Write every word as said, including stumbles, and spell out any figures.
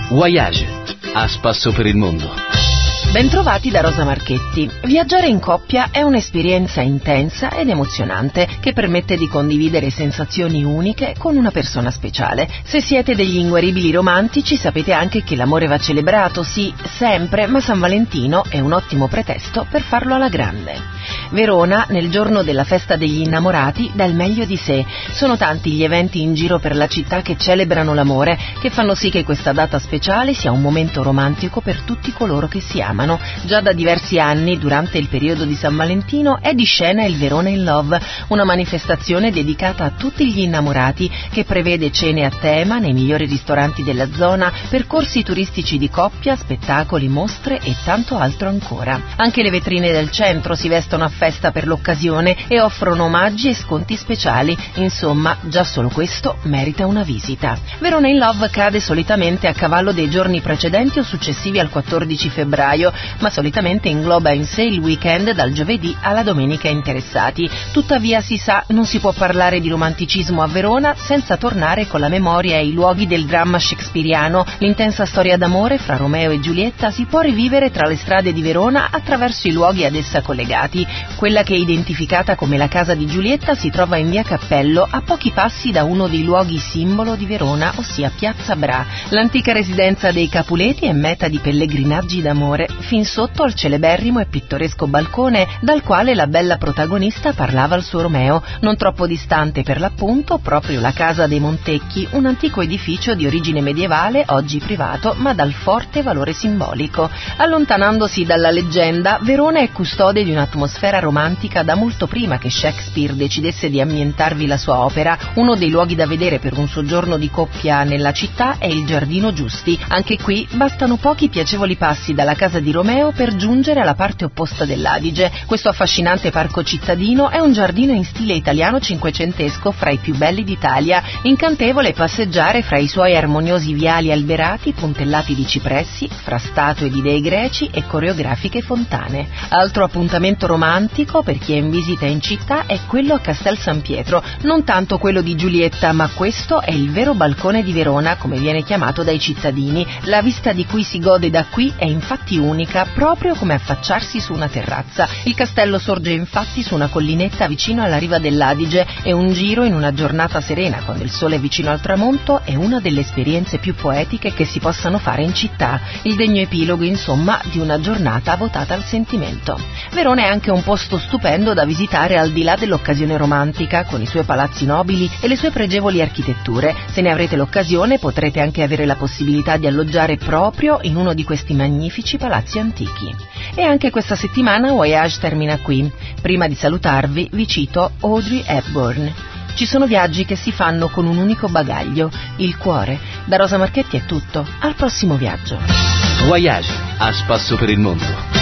Voyage, a spasso per il mondo. Bentrovati da Rosa Marchetti. Viaggiare in coppia è un'esperienza intensa ed emozionante che permette di condividere sensazioni uniche con una persona speciale. Se siete degli inguaribili romantici sapete anche che l'amore va celebrato, sì, sempre, ma San Valentino è un ottimo pretesto per farlo alla grande. Verona, nel giorno della festa degli innamorati, dà il meglio di sé. Sono tanti gli eventi in giro per la città che celebrano l'amore, che fanno sì che questa data speciale sia un momento romantico per tutti coloro che si amano. Già da diversi anni, durante il periodo di San Valentino, è di scena il Verona in Love, una manifestazione dedicata a tutti gli innamorati che prevede cene a tema nei migliori ristoranti della zona, percorsi turistici di coppia, spettacoli, mostre e tanto altro ancora. Anche le vetrine del centro si vestono a festa per l'occasione e offrono omaggi e sconti speciali. Insomma, già solo questo merita una visita. Verona in Love cade solitamente a cavallo dei giorni precedenti o successivi al quattordici febbraio, ma solitamente ingloba in sé il weekend dal giovedì alla domenica interessati. Tuttavia, si sa, non si può parlare di romanticismo a Verona senza tornare con la memoria ai luoghi del dramma shakespeariano. L'intensa storia d'amore fra Romeo e Giulietta si può rivivere tra le strade di Verona attraverso i luoghi ad essa collegati. Quella che è identificata come la casa di Giulietta si trova in via Cappello, a pochi passi da uno dei luoghi simbolo di Verona, ossia Piazza Bra. L'antica residenza dei Capuleti è meta di pellegrinaggi d'amore, fin sotto al celeberrimo e pittoresco balcone dal quale la bella protagonista parlava al suo Romeo. Non troppo distante per l'appunto, proprio la Casa dei Montecchi, un antico edificio di origine medievale, oggi privato, ma dal forte valore simbolico. Allontanandosi dalla leggenda, Verona è custode di un'atmosfera romantica da molto prima che Shakespeare decidesse di ambientarvi la sua opera. Uno dei luoghi da vedere per un soggiorno di coppia nella città è il Giardino Giusti. Anche qui bastano pochi piacevoli passi dalla casa di Romeo per giungere alla parte opposta dell'Adige. Questo affascinante parco cittadino è un giardino in stile italiano cinquecentesco fra i più belli d'Italia. Incantevole passeggiare fra i suoi armoniosi viali alberati puntellati di cipressi, fra statue di dei greci e coreografiche fontane. Altro appuntamento romantico per chi è in visita in città è quello a Castel San Pietro, non tanto quello di Giulietta, ma questo è il vero balcone di Verona, come viene chiamato dai cittadini. La vista di cui si gode da qui è infatti unica, proprio come affacciarsi su una terrazza. Il castello sorge infatti su una collinetta vicino alla riva dell'Adige e un giro in una giornata serena, quando il sole è vicino al tramonto, è una delle esperienze più poetiche che si possano fare in città. Il degno epilogo, insomma, di una giornata votata al sentimento. Verona è anche un posto stupendo da visitare al di là dell'occasione romantica, con i suoi palazzi nobili e le sue pregevoli architetture. Se ne avrete l'occasione, potrete anche avere la possibilità di alloggiare proprio in uno di questi magnifici palazzi antichi. E anche questa settimana Voyage termina qui. Prima di salutarvi vi cito Audrey Hepburn. Ci sono viaggi che si fanno con un unico bagaglio, il cuore. Da Rosa Marchetti è tutto. Al prossimo viaggio. Voyage, a spasso per il mondo.